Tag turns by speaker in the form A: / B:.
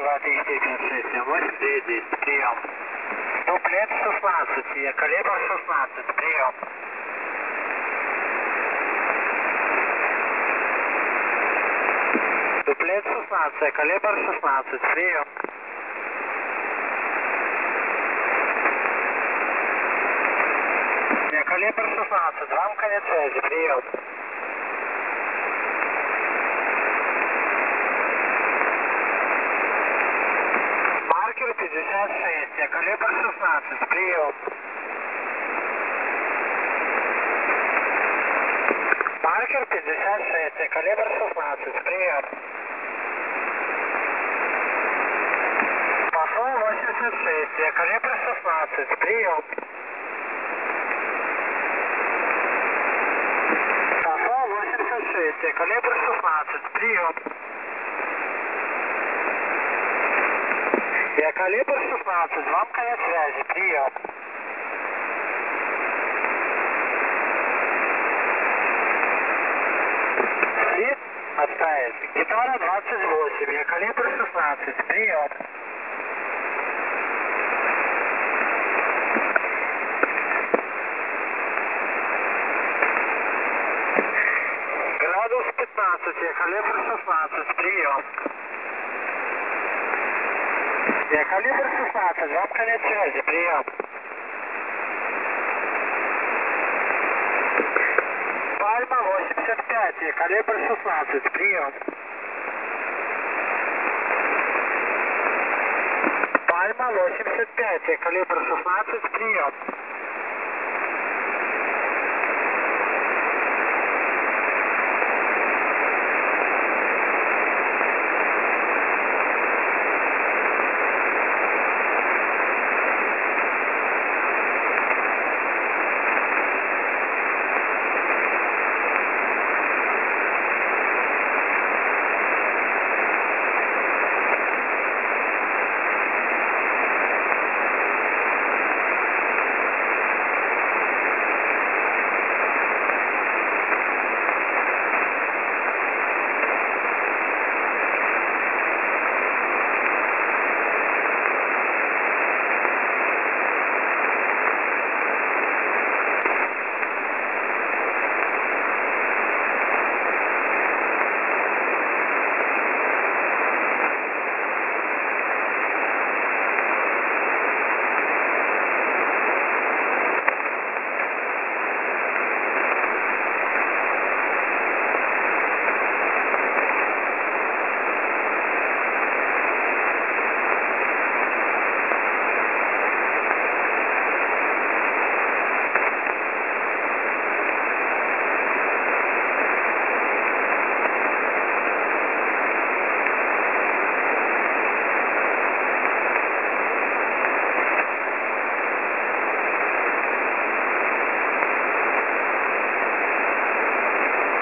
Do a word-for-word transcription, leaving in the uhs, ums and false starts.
A: два три четыре пять шесть семь восемь девять десять, прием. Дуплет шестнадцать, я калибр шестнадцать, прием. Дуплет шестнадцать, калибр шестнадцать, прием. Я калибр шестнадцать, вам конец связи, прием. Маркер пятьдесят шесть, я калибр шестнадцать, прием. Маркер пятьдесят шесть, я калибр шестнадцать, прием. Пошел восемьдесят шесть, я калибр шестнадцать, прием. Пошел восемьдесят шесть, я калибр шестнадцать, прием. Я калибр шестнадцать, вам конец связи, прием. След отставить. Гитара двадцать восемь, я калибр шестнадцать, прием. Градус пятнадцать, я калибр шестнадцать, прием. Я калибр шестнадцать, вам конец связи, прием. Пальма восемьдесят пять, я калибр шестнадцать, прием. Пальма восемьдесят пять, я калибр шестнадцать, прием.